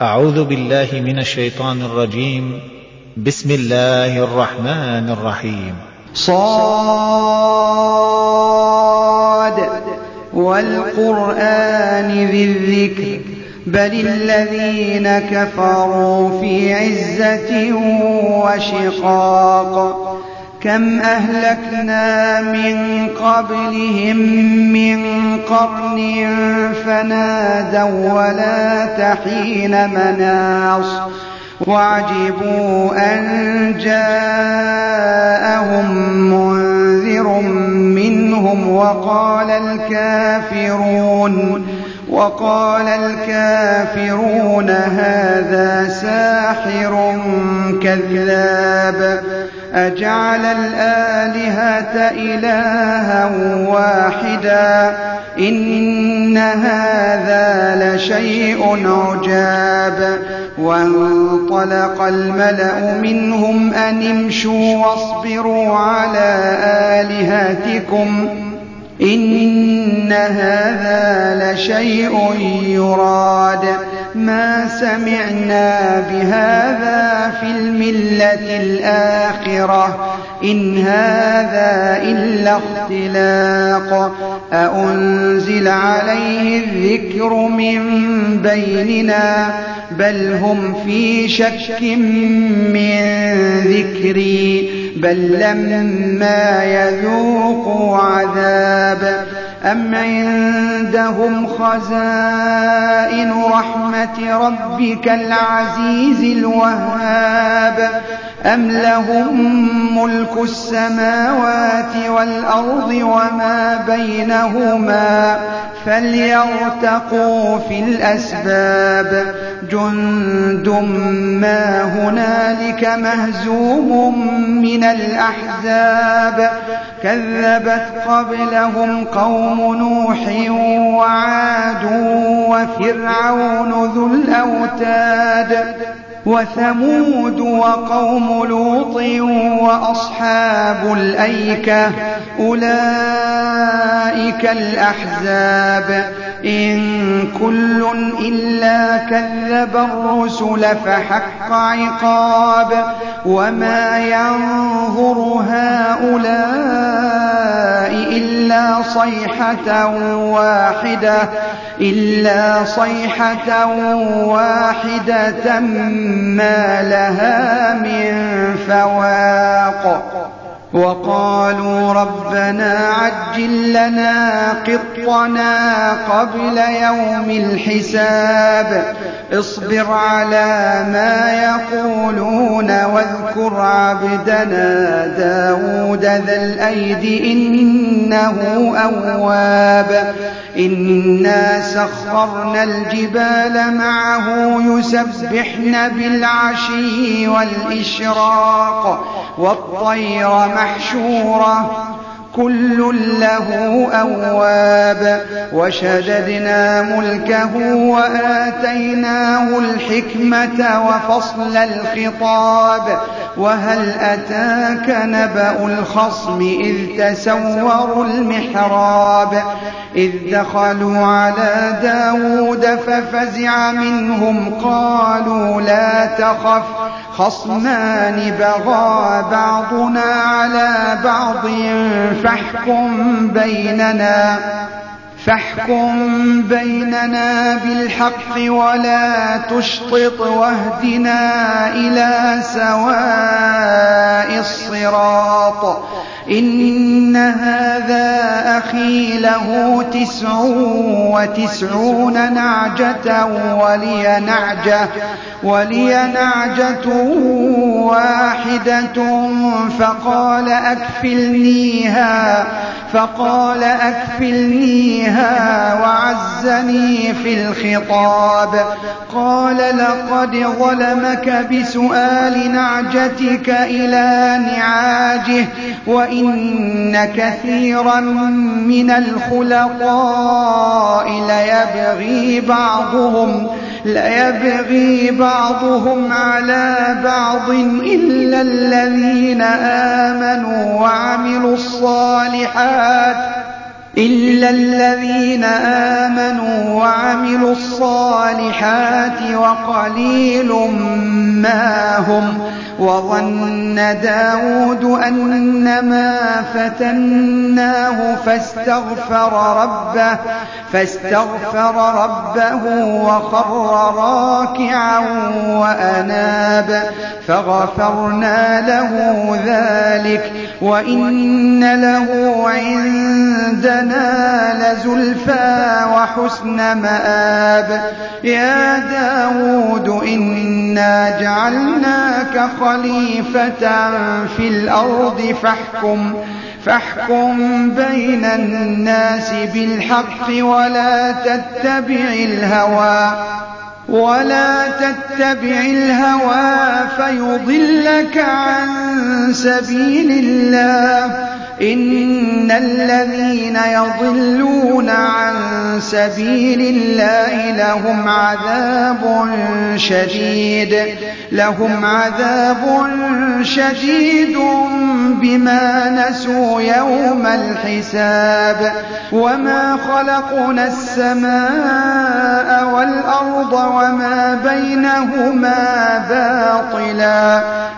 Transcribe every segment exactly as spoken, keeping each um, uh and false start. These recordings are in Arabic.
أعوذ بالله من الشيطان الرجيم. بسم الله الرحمن الرحيم. صاد والقرآن ذي الذكر بل الذين كفروا في عزة وشقاق كم أهلكنا من قبلهم من قرن فنادوا ولا تحين مناص وعجبوا أن جاءهم منذر منهم وقال الكافرون وقال الكافرون هذا ساحر كذاب أجعل الآلهة إلها واحدا إن هذا لشيء عجاب وانطلق الملأ منهم أن امشوا واصبروا على آلهتكم إن هذا لشيء يراد ما سمعنا بهذا في الملة الآخرة إن هذا إلا اختلاق أأنزل عليه الذكر من بيننا بل هم في شك من ذكري بل لما يذوقوا عذاب أم عندهم خزائن رحمة ربك العزيز الوهاب أم لهم ملك السماوات والأرض وما بينهما فليرتقوا في الأسباب جند ما هنالك مهزوم من الأحزاب كذبت قبلهم قوم نوح وعاد وفرعون ذو الأوتاد وثمود وقوم لوط وأصحاب الأيكة أولئك الأحزاب إن كل إلا كذب الرسل فحق عقاب وما ينظر هؤلاء إلا صيحة واحدة إلا صيحة واحدة ما لها من فواق وقالوا ربنا عجل لنا قطنا قبل يوم الحساب اصبر على ما يقولون واذكر عبدنا داود ذا الأيد إنه أواب إنا سخرنا الجبال معه يسبحن بالعشي والإشراق والطير محشورة كل له أواب وشددنا ملكه وآتيناه الحكمة وفصل الخطاب وهل أتاك نبأ الخصم إذ تسوروا المحراب إذ دخلوا على داود ففزع منهم قالوا لا تخف خصمان بغى بعضنا على بعض فاحكم بيننا فاحكم بيننا بالحق ولا تشطط واهدنا إلى سواء الصراط إن هذا أخي له تسع وتسعون نعجة ولي نعجة ولي نعجة واحدة فقال أكفلنيها فقال أكفلنيها وعزني في الخطاب قال لقد ظلمك بسؤال نعجتك إلى نعاجه وإن كثيرا من الخلطاء ليبغي بعضهم ليبغي بعضهم على بعض إلا الذين آمنوا وعملوا الصالحات إلا الذين آمنوا وعملوا الصالحات وقليل ما هم. وظن داود أنما فتناه فاستغفر ربه, فاستغفر ربه وخر راكعا وأناب فغفرنا له ذلك وإن له عندنا لزلفى وحسن مآب. يا داود إنا جعلناك خليفة في الأرض فاحكم, فاحكم بين الناس بالحق ولا تتبع الهوى ولا تتبع الهوى فيضلك عن سبيل الله. إن الذين يضلون عن سبيل الله لهم عذاب شديد لهم عذاب شديد بما نسوا يوم الحساب. وما خلقنا السماء والأرض وما بينهما باطلا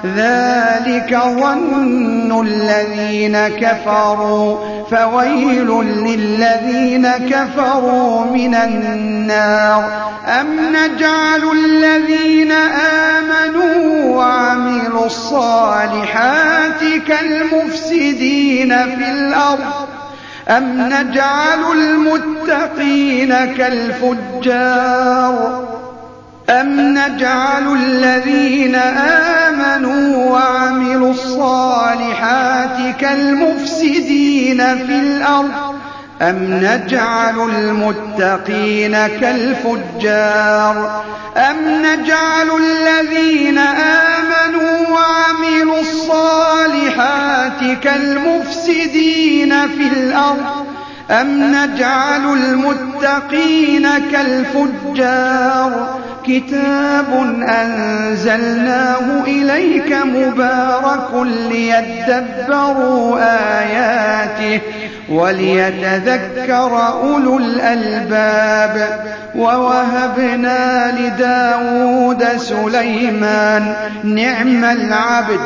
ذلك ظن الذين كفروا فويل للذين كفروا من النار. أم نجعل الذين آمنوا وعملوا الصالحات كالمفسدين في الأرض أم نجعل المتقين كالفجار أم نجعل الذين آمنوا وعملوا الصالحات كالمفسدين في الأرض أم نجعل المتقين كالفجار أم نجعل الذين آمنوا وعملوا الصالحات كالمفسدين في الأرض أم نجعل المتقين كالفجار. كتاب أنزلناه إليك مبارك ليدبروا آياته وليتذكر أولو الألباب. ووهبنا لداود سليمان نعم العبد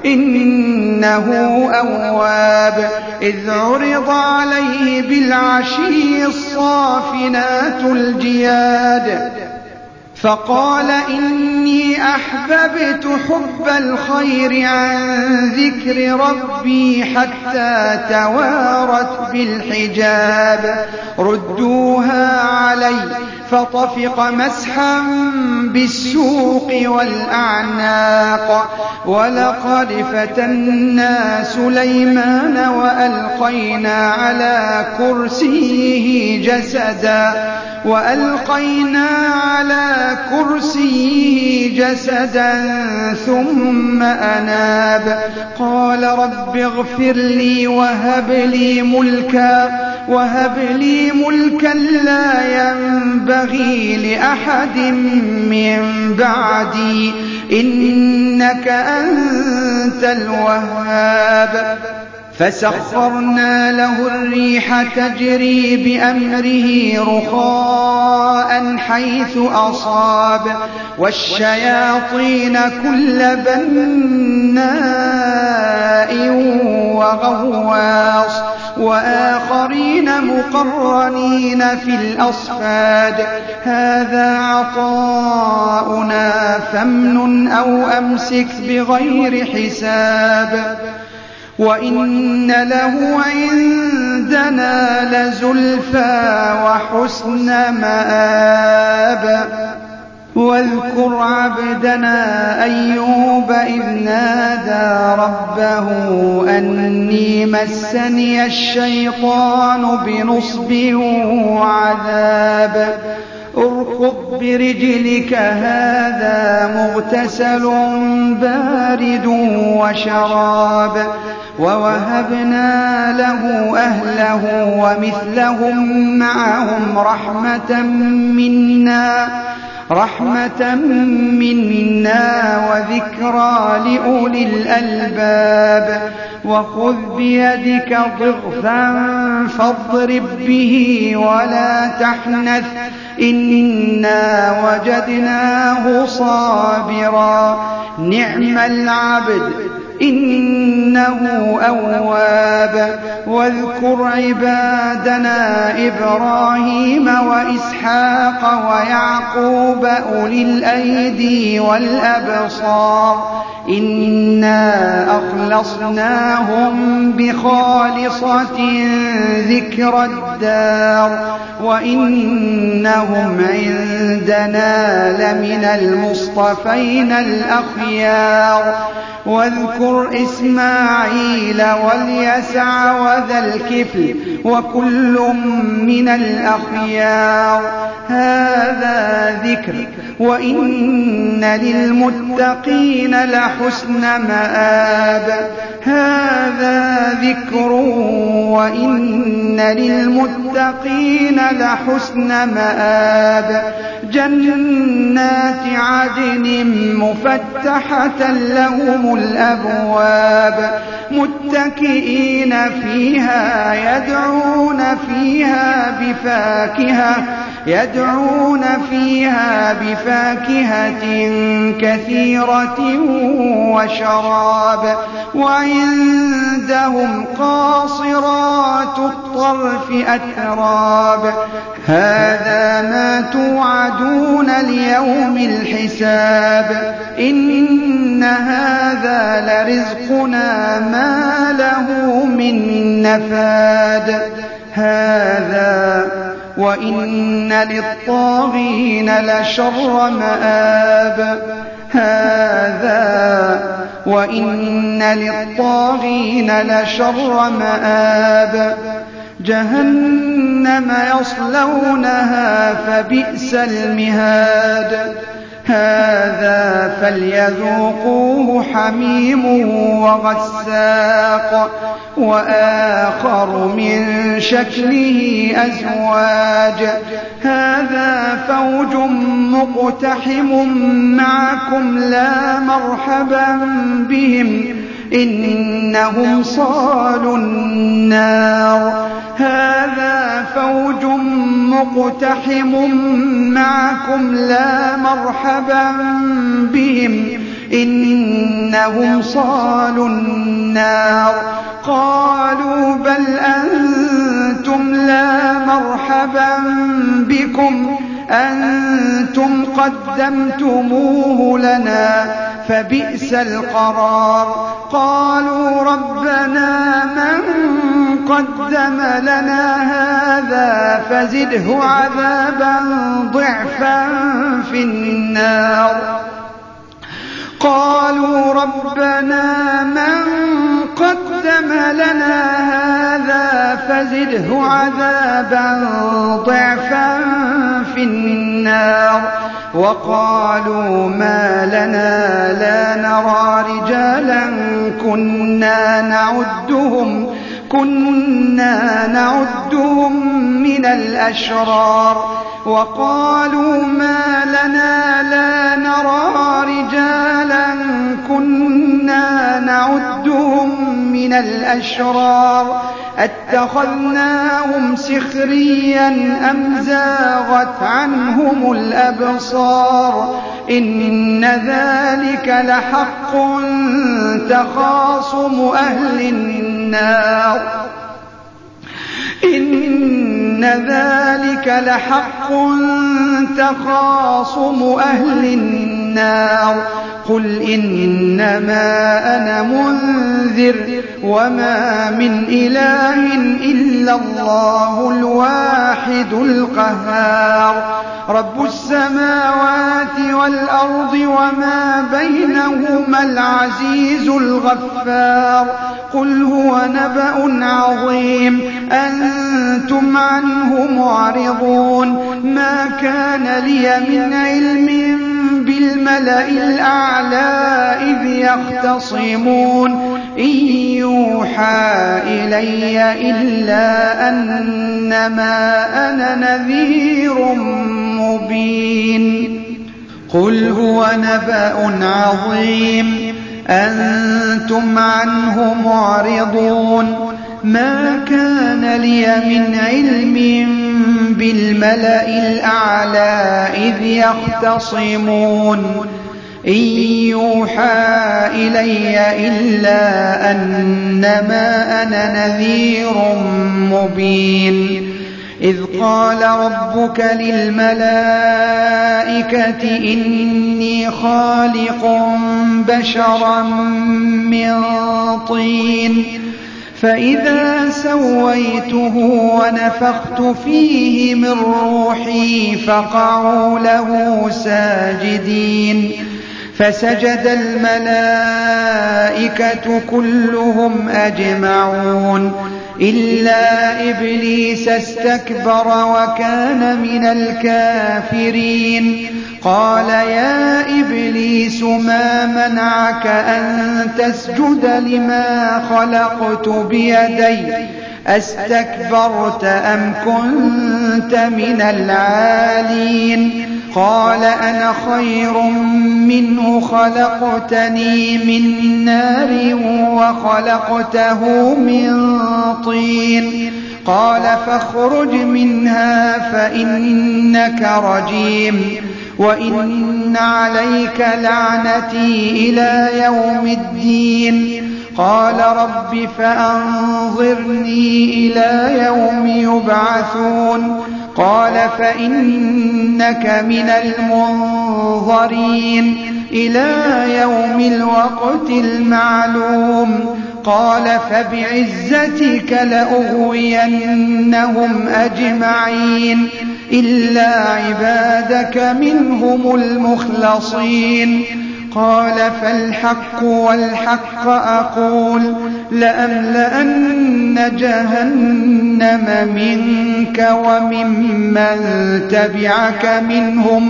إنه أواب. إذ عرض عليه بالعشي الصافنات الجياد فقال إني أحببت حب الخير عن ذكر ربي حتى توارت بالحجاب. ردوها علي فطفق مسحا بالسوق والأعناق. ولقد فتنا سليمان وألقينا على كرسيه جسدا وألقينا على كرسيه جسدا ثم أناب. قال رب اغفر لي وهب لي ملكا وهب لي ملكا لا ينبغي لأحد من بعدي إنك أنت الوهاب. فسخرنا له الريح تجري بأمره رخاء حيث أصاب والشياطين كل بناء وغواص وآخرين مقرنين في الأصفاد. هذا عطاؤنا فامنن أو أمسك بغير حساب. وإن له عندنا لزلفى وحسن مآب. واذكر عبدنا أيوب إذ نادى ربه أني مسني الشيطان بنصب وعذاب. اركض برجلك هذا مغتسل بارد وشراب. ووهبنا له أهله ومثلهم معهم رحمة منا رحمة منا وذكرى لأولي الألباب. وخذ بيدك ضغثا فاضرب به ولا تحنث إنا وجدناه صابرا نعم العبد إنه أواب واذكر عبادنا إبراهيم وإسحاق ويعقوب أولي الأيدي والأبصار إنا أخلصناهم بخالصة ذكر الدار وإنهم عندنا لمن المصطفين الأخيار واذكر إسماعيل واليسع وذا الكفل وكل من الأخيار هذا ذكر وإن للمتقين لحسن مآب هذا ذكر وإن للمتقين لحسن مآب جنات عدن مفتحة لهم الأبواب متكئين فيها يدعون فيها بفاكهة يدعون فيها بفاكهة كثيرة وشراب وعندهم قاصرات الطرف أتراب هذا ما توعدون ليوم الحساب إن هذا لرزقنا ما له من نفاد هذا وإن للطاغين لشر مآب هذا وإن للطاغين لشر مآب جهنم يصلونها فبئس المهاد هذا فليذوقوه حميم وغساق وآخر من شكله أزواج هذا فوج مقتحم معكم لا مرحبا بهم إنهم صالوا النار هذا فوج مقتحم معكم لا مرحبا بهم إنهم صالوا النار قالوا بل أنتم لا مرحبا بكم أنتم قدمتموه لنا فبئس القرار قالوا ربنا من قدم لنا هذا فزده عذابا ضعفا في النار قالوا ربنا من قدم لنا هذا فزده عذابا ضعفا في النار وقالوا ما لنا لا نرى رجالا كنا نعدهم كنا نعدهم من الأشرار وقالوا ما لنا لا نرى رجالا كنا نعدهم من الأشرار اتخذناهم سخريا أم زاغت عنهم الأبصار إن ذلك لحق تخاصم أهل النار إن ذلك لحق تخاصم أهل النار قل إنما أنا منذر وما من إله إلا الله الواحد القهار رب السماوات والأرض وما بينهما العزيز الغفار قل هو نبأ عظيم أنتم عنه معرضون ما كان لي من علم بالملأ الأعلى إذ يختصمون إن يوحى إلي إلا أنما أنا نذير مبين قل هو نبأ عظيم أنتم عنه معرضون ما كان لي من علم بالملأ الأعلى إذ يختصمون إن يوحى إلي إلا أنما أنا نذير مبين إذ قال ربك للملائكة إني خالق بشرا من طين فإذا سويته ونفخت فيه من روحي فقعوا له ساجدين فسجد الملائكة كلهم أجمعون إلا إبليس استكبر وكان من الكافرين قال يا إبليس ما منعك أن تسجد لما خلقت بيدي أستكبرت أم كنت من العالين قال أنا خير منه خلقتني من نار وخلقته من طين قال فاخرج منها فإنك رجيم وإن عليك لعنتي إلى يوم الدين قال رب فأنظرني إلى يوم يبعثون قال فإنك من المنظرين إلى يوم الوقت المعلوم قال فبعزتك لأغوينهم أجمعين إلا عبادك منهم المخلصين قال فالحق والحق أقول لأملأن جهنم منك وممن تبعك منهم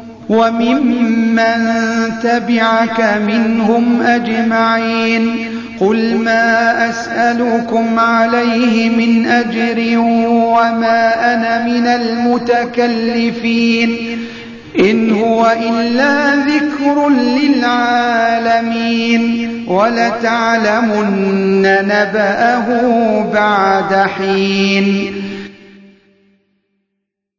وممن تبعك منهم أجمعين قل ما أسألكم عليه من أجر وما أنا من المتكلفين إن هو إلا ذكر للعالمين ولتعلمن نبأه بعد حين